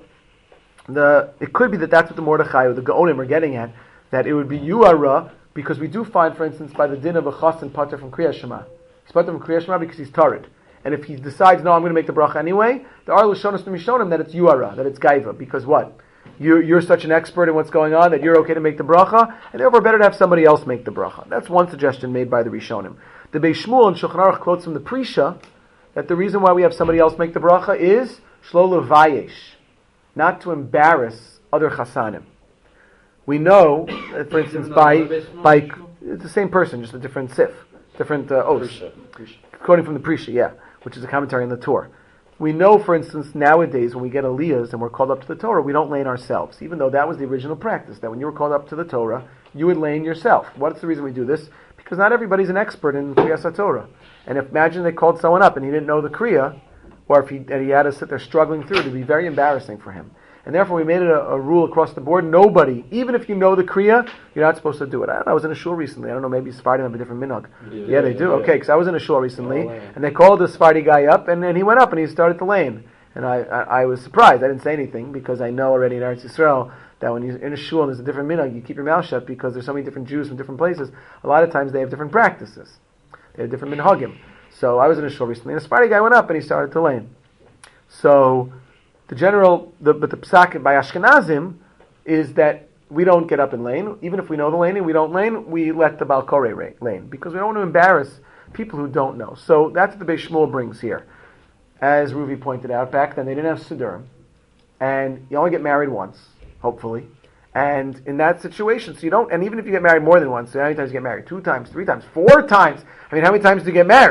it could be that that's what the Mordechai or the Gaonim are getting at, that it would be Yuara, because we do find, for instance, by the din of a chasan pater from Kriyas Shema. He's pater from Kriyas Shema because he's tarid. And if he decides, no, I'm going to make the bracha anyway, there are Lashonos Mishonim that it's Yuara, that it's Gaiva, because what? You're such an expert in what's going on that you're okay to make the bracha, and therefore better to have somebody else make the bracha. That's one suggestion made by the Rishonim. The Beis Shmuel and Shulchan Aruch quotes from the Prisha that the reason why we have somebody else make the bracha is shlo levayesh, not to embarrass other chasanim. We know, for instance, by it's the same person, just a different sif, different oaths. Quoting from the Prisha, which is a commentary on the Torah. We know, for instance, nowadays when we get aliyahs and we're called up to the Torah, we don't lane ourselves, even though that was the original practice, that when you were called up to the Torah, you would lane yourself. What's the reason we do this? Because not everybody's an expert in Kriyas HaTorah. And imagine they called someone up and he didn't know the Kriya, or if he had to sit there struggling through it, it'd be very embarrassing for him. And therefore we made it a rule across the board, nobody, even if you know the Kriya, you're not supposed to do it. I was in a shul recently, I don't know, maybe Sephardim have a different minhag. Yeah, they do. Okay, because I was in a shul recently, and they called the Sephardi guy up, and then he went up and he started to lane. And I was surprised, I didn't say anything, because I know already in Eretz Yisrael, that when you're in a shul and there's a different minhag, you keep your mouth shut, because there's so many different Jews from different places. A lot of times they have different practices. They have different minhagim. So I was in a shul recently, and a Sephardi guy went up and he started to lane. So the psak by Ashkenazim is that we don't get up and lane. Even if we know the laning, we don't lane. We let the Baal Koreh lane because we don't want to embarrass people who don't know. So that's what the Beis Shmuel brings here. As Ruvi pointed out, back then they didn't have Siddurim, and you only get married once, hopefully. And in that situation, so you don't. And even if you get married more than once, so how many times you get married? 2 times, 3 times, 4 times. I mean, how many times do you get married?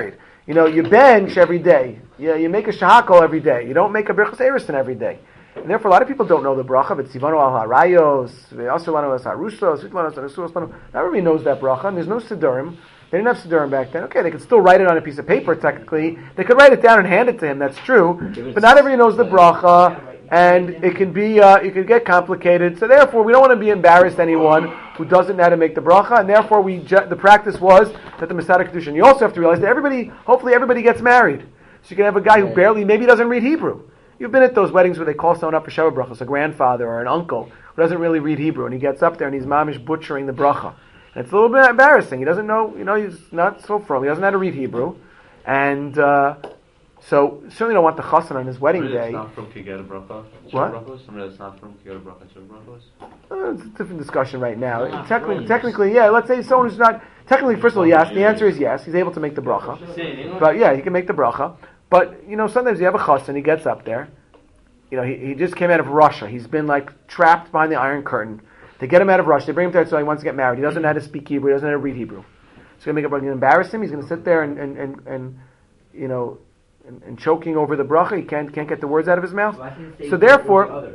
You bench every day. You make a shahakol every day. You don't make a birchas erusin every day. And therefore, a lot of people don't know the bracha, but Tzivanu al harayos, ve'asulanu as harusos, vitlanu as harusos. Not everybody knows that bracha, and there's no siddurim. They didn't have siddurim back then. Okay, they could still write it on a piece of paper, technically. They could write it down and hand it to him, that's true. But not everybody knows the bracha, and it can be, it can get complicated. So therefore, we don't want to be embarrassed anyone who doesn't know how to make the bracha, and therefore the practice was that the Masada Kedushin. You also have to realize that hopefully everybody gets married. So you can have a guy who maybe doesn't read Hebrew. You've been at those weddings where they call someone up for Sheva brachos, a grandfather or an uncle who doesn't really read Hebrew, and he gets up there and he's mamish butchering the bracha. And it's a little bit embarrassing. He doesn't know, he's not so firm. He doesn't know how to read Hebrew. And so certainly don't want the chassan on his wedding day. It's not from Kigel bracha. What? Somebody that's not from Kigel bracha. Sheva brachos. It's a different discussion right now. Technically, yeah, let's say someone who's not, technically, first of all, yes, the answer is yes, he's able to make the bracha. But yeah, he can make the bracha. But, sometimes you have a chassan, he gets up there, he just came out of Russia. He's been trapped behind the Iron Curtain. They get him out of Russia, they bring him to so he wants to get married. He doesn't know how to speak Hebrew, he doesn't know how to read Hebrew. It's going to embarrass him, he's going to sit there and choking over the bracha, he can't get the words out of his mouth. So therefore,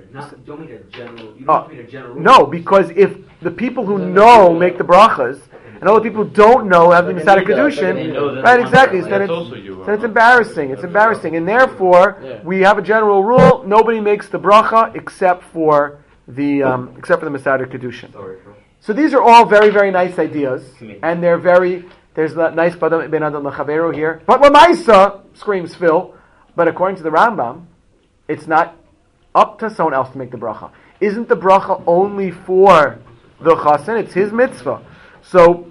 no, because if the people who know make the brachas, and all the people who don't know have the Masada Kedushin, right? Exactly. Then it's embarrassing. It's embarrassing, and therefore we have a general rule: nobody makes the bracha except for the Masada Kedushin. So these are all very, very nice ideas, and there's a nice badam ben adam l'chaveru here. But Lamaisa screams Phil. But according to the Rambam, it's not up to someone else to make the bracha. Isn't the bracha only for the chassan? It's his mitzvah. So,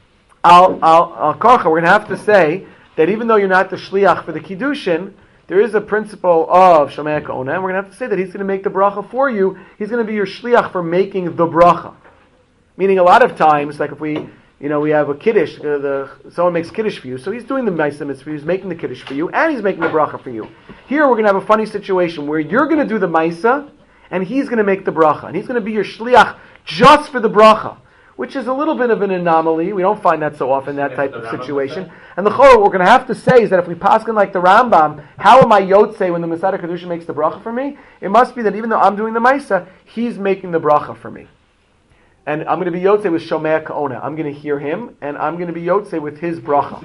we're going to have to say that even though you're not the shliach for the kiddushin, there is a principle of Shomei Ka'ona, and we're going to have to say that he's going to make the bracha for you. He's going to be your shliach for making the bracha. Meaning a lot of times, like if we have a kiddush, someone makes kiddush for you, so he's doing the ma'aseh mitzvah, he's making the kiddush for you, and he's making the bracha for you. Here we're going to have a funny situation where you're going to do the ma'aseh, and he's going to make the bracha, and he's going to be your shliach just for the bracha, which is a little bit of an anomaly. We don't find that so often, that type of situation. And the chol, what we're going to have to say is that if we paskin like the Rambam, how am I yotzei when the Masada Kedushin makes the bracha for me? It must be that even though I'm doing the ma'aseh, he's making the bracha for me. And I'm going to be yotzei with Shomei Ka'ona. I'm going to hear him, and I'm going to be yotzei with his bracha.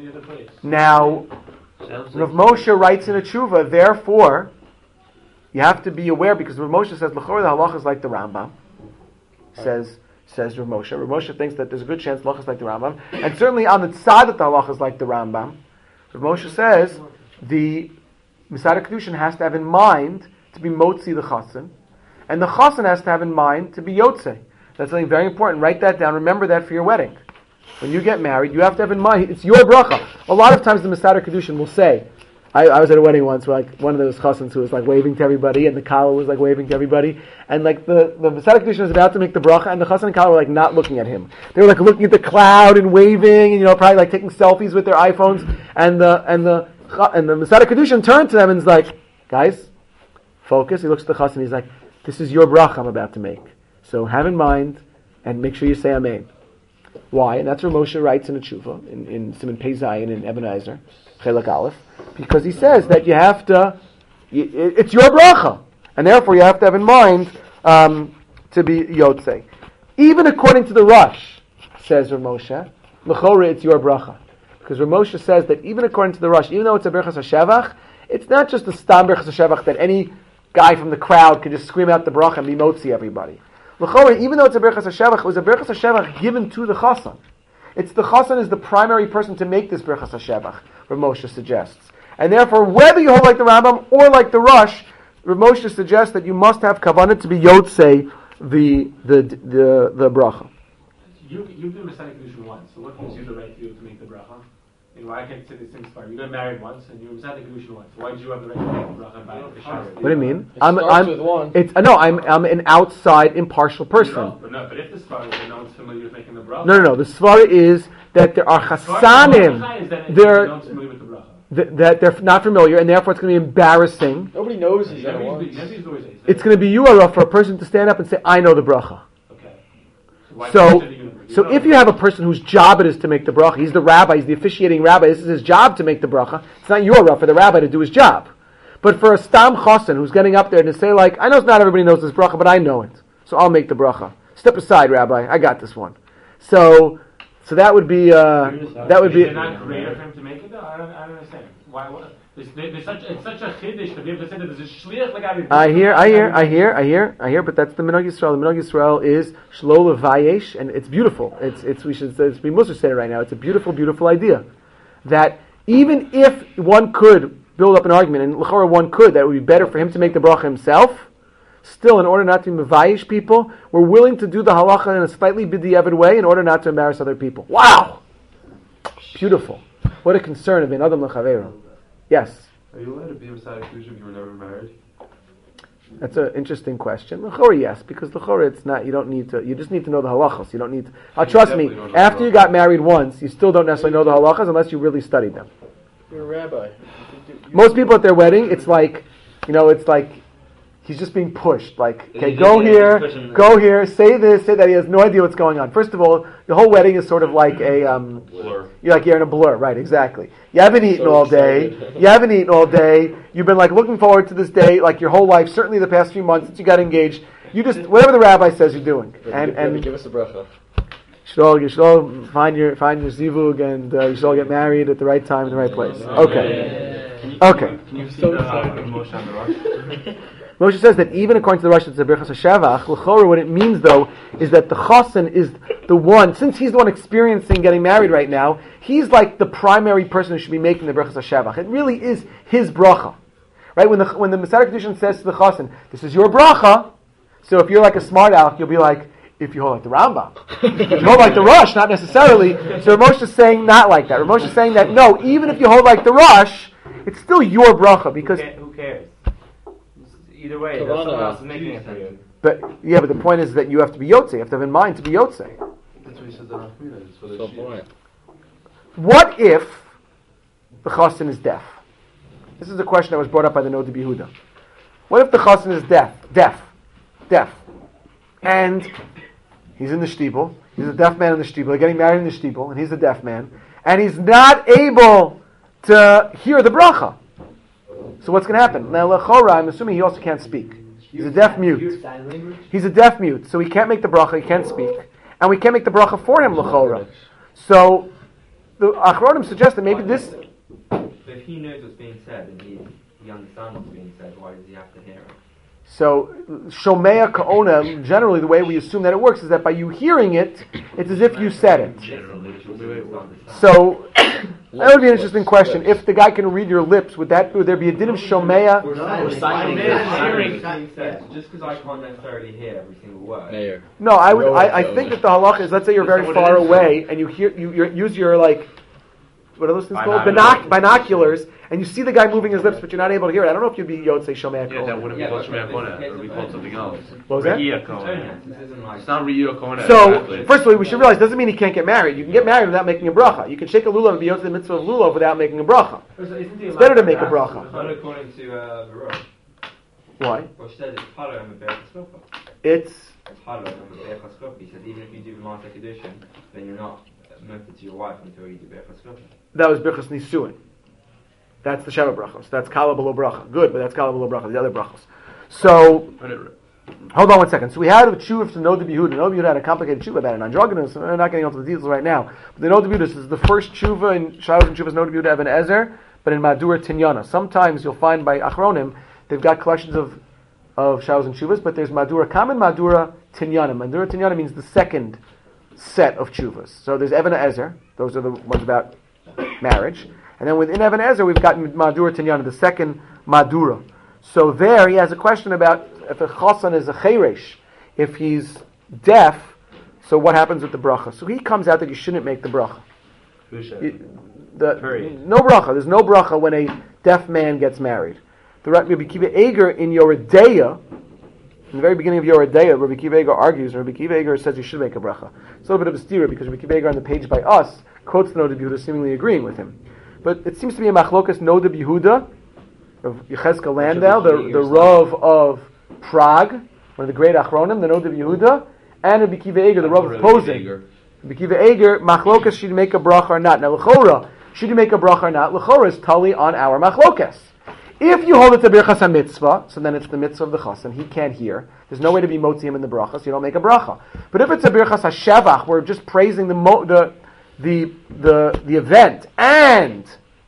Now, Rav Moshe writes in a tshuva, therefore, you have to be aware, because Rav Moshe says, l'chor the halacha is like the Rambam. Says Rav Moshe. Rav Moshe thinks that there's a good chance halacha is like the Rambam. And certainly on the tzad that the halacha is like the Rambam, Rav Moshe says, the Masada Kedushin has to have in mind to be motzi the chassan, and the chassan has to have in mind to be yotzei. That's something very important. Write that down. Remember that for your wedding. When you get married, you have to have in mind, it's your bracha. A lot of times the Masada Kedushin will say, I was at a wedding once where one of those chassans who was waving to everybody, and the kala was waving to everybody, and the Masada Kedushin was about to make the bracha, and the chassan and kala were not looking at him. They were looking at the cloud and waving, and probably taking selfies with their iPhones, and the Masada Kedushin turned to them and is like, guys, focus. He looks at the chassan and he's like, this is your bracha I'm about to make. So have in mind, and make sure you say Amen. Why? And that's where Moshe writes in a tshuva, in Siman Pei Zayin, in Eben Ezer, Chelak Aleph, because he says that you have to, it's your bracha, and therefore you have to have in mind to be yotzei. Even according to the Rush, says Rav Moshe, l'chora it's your bracha. Because Rav Moshe says that even according to the Rush, even though it's a berachas hashevach, it's not just a stam berachas hashevach that any guy from the crowd can just scream out the bracha and be motzi everybody. L'chora, even though it's a berachas hashevach, it was a berachas hashevach given to the chassan. It's the chassan is the primary person to make this berachas hashevach, Rav Moshe suggests. And therefore, whether you hold like the Rambam or like the Rush, Rav Moshe suggests that you must have kavanah to be yotzei the bracha. You've been Masada Kedushin once, so what gives you the right to make the bracha? And why I can't say the same story? You got married once, and you were Masada Kedushin once. Why did you have the right to make the bracha by the shower? What do you mean? I'm an outside impartial person. But if the svara is no one's familiar with making the bracha. No. The svara is that there are chassanim. That they're not familiar, and therefore it's going to be embarrassing. Nobody knows he's going to want. It's going to be for a person to stand up and say, "I know the bracha." Okay. So if you have a person whose job it is to make the bracha, he's the rabbi, he's the officiating rabbi, this is his job to make the bracha, it's not your role for the rabbi to do his job. But for a stam chosin who's getting up there to say like, I know not everybody knows this bracha, but I know it, so I'll make the bracha. Step aside, Rabbi, I got this one. So that would be, Is it not creative for him to make it though? I don't understand. Why? It's such a chiddush to be able to say that there's a shliach like I hear, but that's the Minhag Yisrael. The Minhag Yisrael is shlo levayesh, and it's beautiful. It's we should say, we must say it right now. It's a beautiful, beautiful idea that even if one could build up an argument, and l'chora one could, that it would be better for him to make the bracha himself. Still, in order not to mevayish people, we're willing to do the halacha in a slightly b'diavad way in order not to embarrass other people. Wow, beautiful. What a concern of Ben Adam l'chaveiro. Yes. Are you allowed to be beside a kedusha if you were never married? That's an interesting question. L'chora, yes, because l'chora it's not. You don't need to. You just need to know the halachas. You don't need to. Trust me. After you got married once, you still don't necessarily know the halachas unless you really studied them. You're a rabbi. Most people at their wedding, it's like, it's like he's just being pushed. Like, okay, go here, say this, say that. He has no idea what's going on. First of all, the whole wedding is sort of like a blur. You're in a blur, right? Exactly. You haven't eaten all day. You've been like looking forward to this day, like your whole life. Certainly the past few months since you got engaged. You just whatever the rabbi says you're doing. And give us a bracha. You should all find your zivug, and you should all get married at the right time in the right place. Okay. Can you see the Moshe on the Rosh? Moshe says that even according to the Rosh, it's a Birchas HaShavach. L'chora, what it means though is that the chosin is the one, since he's the one experiencing getting married right now, he's like the primary person who should be making the Birchas HaShavach. It really is his bracha, right? When the Masar Kedushin says to the chosin, "This is your bracha," so if you're like a smart aleck, you'll be like, if you hold like the Rambam. If you hold like the Rosh, not necessarily. So Rav Moshe is saying not like that. Rav Moshe is saying that, no, even if you hold like the Rosh, it's still your bracha, because... Who cares? Either way, someone else is making it for you. But the point is that you have to be Yotze. You have to have in mind to be Yotze. That's what he says on Achmina. For the Shia. What if the Chassan is deaf? This is a question that was brought up by the Noda B'Yehuda. What if the Chassan is deaf? And he's in the shtibel. He's a deaf man in the shtibel. They're getting married in the shtibel, and he's a deaf man. And he's not able to hear the bracha. So what's going to happen? Now, l'chora, I'm assuming he also can't speak. He's a deaf mute. He's a deaf mute, so he can't make the bracha, he can't speak. And we can't make the bracha for him, l'chora. So, the Achronim suggest that maybe this... But if he knows what's being said, and he understands what's being said, why does he have to hear it? So, Shomea Ka'ona, generally the way we assume that it works is that by you hearing it, it's as if you said it. So, that would be an interesting question. If the guy can read your lips, would there be a din of Shomea? Just because I can't necessarily hear every single word. No, I think that the halacha is, let's say you're very far away, and you use your, like, what are those things called? Binoculars, and you see the guy moving his lips, but you're not able to hear it. I don't know if you'd be Yotze Shomea Kona. Yeah, that wouldn't be called Shomea Kona. It would be called something else. What was that? Re'iyah Kona. It's not Re'iyah Kona. So, first of all, we should realize, doesn't mean he can't get married. You can get married without making a bracha. You can shake a lulav and be Yotze the mitzvah of lulav without making a bracha. It's better to make a bracha. Not according to Baruch. Why? Well, she said it's Palo and Be'er Chaslofa. It's Palo and Be'er Chaslofa. He said even if you do the Master Kedushin, then you're not married to your wife until you do Be'er Chaslofa. That was Birchas Nisuin. That's the Sheva brachos. That's Kala Below bracha. Good, but that's Kala Below bracha. The other brachos. So, hold on one second. So we had a tshuva from Noda B'Yehuda. Noda B'Yehuda had a complicated tshuva about an androgynous. We're not getting into the details right now. But the Noda B'Yehuda, this is the first tshuva in Shalos and Tshuva's Noda B'Yehuda Even Ezer, but in Madura Tinyana. Sometimes you'll find by Achronim they've got collections of Shalos and Tshuvas, but there's Madura Kam and Madura Tinyana. Madura Tinyana means the second set of tshuvas. So there's Even Ezer. Those are the ones about marriage. And then within Even Ezer, we've got Madura Tinyana, the second Madura. So there, he has a question about if a chasan is a cheresh, if he's deaf, so what happens with the bracha? So he comes out that you shouldn't make the bracha. No bracha. There's no bracha when a deaf man gets married. The Rabbi Kiva Eger in Yoredeya, in the very beginning of Yoredeya, Rabbi Kiva Eger argues, and Rabbi Kiva Eger says you should make a bracha. It's a little bit of a steer because Rabbi Kiva Eger on the page by us quotes the Noda B'Yehuda, seemingly agreeing with him. But it seems to be a machlokas Noda B'Yehuda of Yechezkel Landau, the Rav of Prague, one of the great Achronim, the Noda B'Yehuda, and Rabbi Kiva Eger, the Rav of Posen. Kiva Eger, machlokas, should you make a bracha or not? Now, l'chora, should you make a bracha or not? L'chora is tali on our machlokas. If you hold it to birchas ha-mitzvah, so then it's the mitzvah of the chassan. He can't hear. There's no way to be motzi him in the bracha, so you don't make a bracha. But if it's a birchas ha-shavach, we're just praising the event, and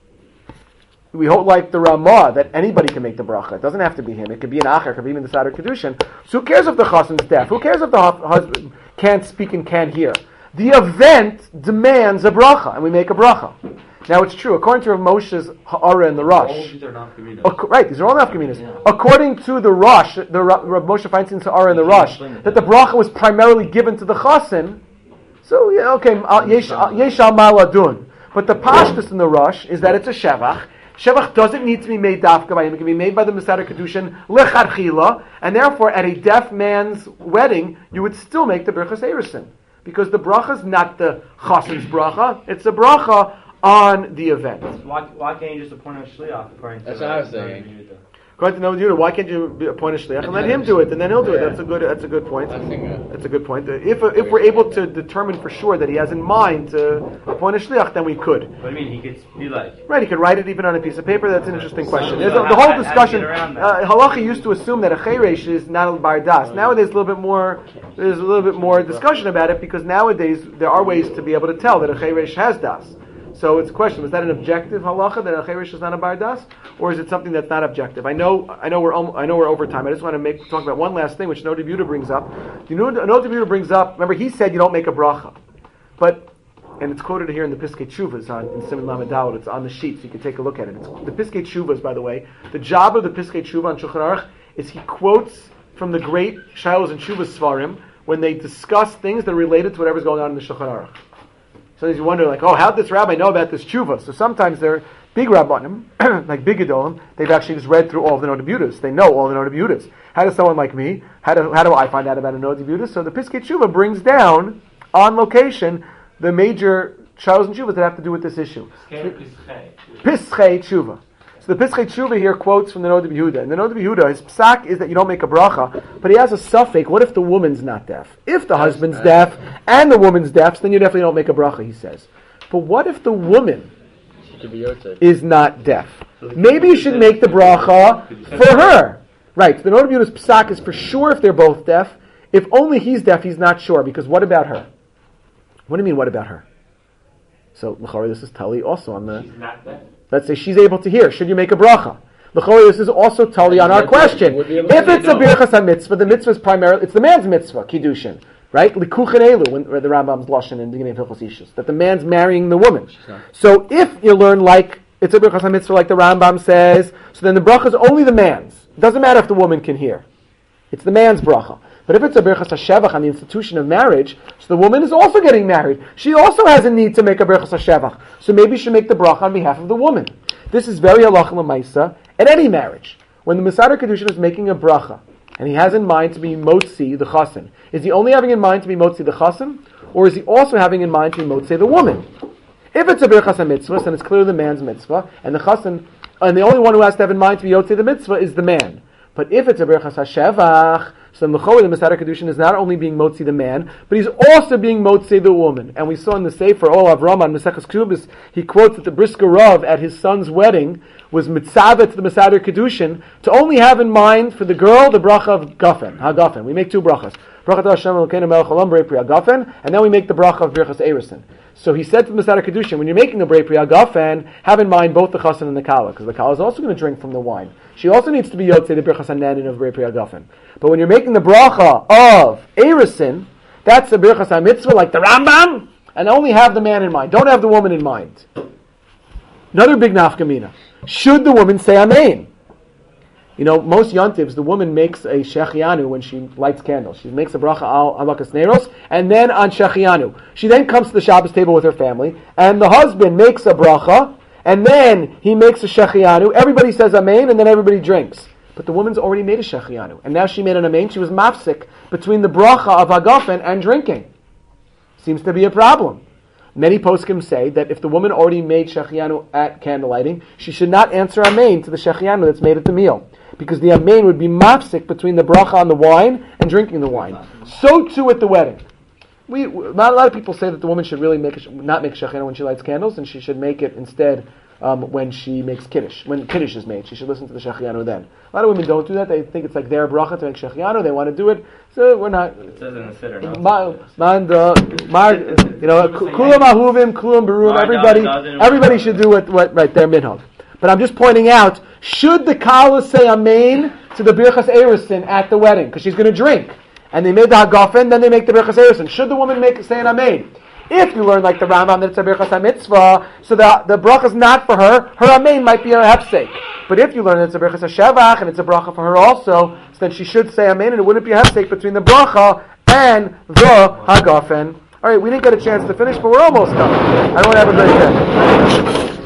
we hold like the Ramah that anybody can make the bracha. It doesn't have to be him. It could be an acher, it could be even the Sadar Kedushin. So who cares if the chassan's deaf? Who cares if the husband can't speak and can't hear? The event demands a bracha, and we make a bracha. Now it's true, according to Rav Moshe's Ha'ara and the Rosh. All these are nafkaminas. Right, these are all nafkaminas. Yeah. According to the Rosh, the Rav Moshe Feinstein's Ha'ara and the Rosh, that the bracha was primarily given to the chassan. So, yeah, okay, yesh al maladun. But the pashtus in the Rosh is that it's a shevach. Shevach doesn't need to be made dafka by him. It can be made by the Mesader Kedushin lecharchila, and therefore at a deaf man's wedding, you would still make the Birchas Erusin. Because the bracha is not the chassan's bracha, it's a bracha on the event. Why can't you just appoint a shliach? That's what I was saying. According to Noah Yehuda, why can't you appoint a shliach and let him do it, and then he'll do it? That's a good point. That's a good point. If we're able to determine for sure that he has in mind to appoint a shliach, then we could. What do you mean? He could be like... Right, he could write it even on a piece of paper. That's an interesting question. There's the whole discussion. Halacha used to assume that a cheresh is not a bar das. Nowadays, there's a little bit more discussion about it, because nowadays there are ways to be able to tell that a cheresh has das. So it's a question: was that an objective halacha that a cheresh is not a bar das, or is it something that's not objective? I know we're over time. I just want to talk about one last thing, which Noah Yehuda brings up. Noah Yehuda brings up. Remember, he said you don't make a bracha, and it's quoted here in the Piskei Teshuvas in Siman Lamed Daled. It's on the sheet, so you can take a look at it. The Piskei Teshuvas, by the way, the job of the Piskei Teshuva on Shulchan Aruch is he quotes from the great Shilos and Teshuvas Svarim when they discuss things that are related to whatever's going on in the Shulchan Aruch. Sometimes you wonder, like, how did this rabbi know about this tshuva? So sometimes they're big rabbanim, like big gedolim, they've actually just read through all of the Noda B'Yehudas. They know all the Noda B'Yehudas. How does someone like me, how do I find out about a Noda B'Yehuda? So the Piskei Teshuva brings down, on location, the major Shilos and Teshuvas that have to do with this issue. Piskei Teshuva. So the Piskei Teshuva here quotes from the Noda B'Yehuda. And the Noda B'Yehuda, his psak is that you don't make a bracha, but he has a suffix. What if the woman's not deaf? If the husband's deaf and the woman's deaf, then you definitely don't make a bracha, he says. But what if the woman is not deaf? Maybe you should make the bracha for her. Right, the Noda B'Yehuda's psak is for sure if they're both deaf. If only he's deaf, he's not sure, because what about her? What do you mean, what about her? So, l'chorah, this is Tali also on the... She's not deaf. Let's say she's able to hear. Should you make a bracha? L'chorah, this is also Tali on our question. If it's a birchas ha-mitzvah, the mitzvah is primarily, it's the man's mitzvah, kiddushin. Right? Likuchen elu, when the Rambam's lashon in the beginning of Hilchos Ishus, that the man's marrying the woman. So if you learn like, it's a birchas ha-mitzvah like the Rambam says, so then the bracha is only the man's. It doesn't matter if the woman can hear. It's the man's bracha. But if it's a birchas ha-shevach on the institution of marriage, so the woman is also getting married. She also has a need to make a birchas ha-shevach. So maybe she should make the bracha on behalf of the woman. This is very halacha l'maisa at any marriage. When the Mesader Kedushin is making a bracha, and he has in mind to be motzi the chassan, is he only having in mind to be motzi the chassan, or is he also having in mind to be motzi the woman? If it's a birchas ha-mitzvah, then it's clearly the man's mitzvah, and the chassan, and the only one who has to have in mind to be motzi the mitzvah is the man. But if it's a birchas ha-shevach, so the Mesader Kedushin is not only being motzi the man, but he's also being motzi the woman. And we saw in the Sefer, Avram on Maseches Ksubis, he quotes that the Brisker Rav at his son's wedding was mitzavet to the Mesader Kedushin to only have in mind for the girl the bracha of Gafen, ha-Gafen. We make two brachas. Bracha Hashem Elokeinu melech haolam Brei Pri Gafen, and then we make the bracha of Birchas Erusin. So he said to the Mesader Kedushin, when you're making a Brei Pri Gafen, have in mind both the chassan and the kala, because the kala is also going to drink from the wine. She also needs to be yotzei the Birchas Hanenin of Brei Pri Gafen. But when you're making the bracha of Erusin, that's the Birchas HaMitzvah like the Rambam, and only have the man in mind. Don't have the woman in mind. Another big nafkamina. Should the woman say Amen? You know, most yontivs, the woman makes a shechianu when she lights candles. She makes a bracha al avakas neiros, and then on shechianu. She then comes to the Shabbos table with her family, and the husband makes a bracha, and then he makes a shechianu. Everybody says Amen, and then everybody drinks. But the woman's already made a shechianu, and now she made an Amen. She was mafsik between the bracha of hagafen and drinking. Seems to be a problem. Many poskim say that if the woman already made shechianu at candlelighting, she should not answer Amen to the shechianu that's made at the meal, because the Amen would be mafsik between the bracha on the wine and drinking the wine. So too at the wedding. Not a lot of people say that the woman should really not make shechina when she lights candles, and she should make it instead when she makes kiddush. When kiddush is made, she should listen to the shechianu then. A lot of women don't do that. They think it's like their bracha to make shechianu. They want to do it, so we're not. It says in the siddur. Kulam ahuvim, kulam berum. Everybody should do what right their minhag. But I'm just pointing out: should the kala say amen to the birchas erusin at the wedding because she's going to drink? And they made the hagafen, then they make the birchas erusin. Should the woman say an amen? If you learn like the Rambam that it's a birchas mitzvah, so the bracha is not for her. Her amen might be a hefsek. But if you learn that it's a birchas shevach and it's a bracha for her also, so then she should say amen, and it wouldn't be a hefsek between the bracha and the hagafen. All right, we didn't get a chance to finish, but we're almost done. I want to have a great day.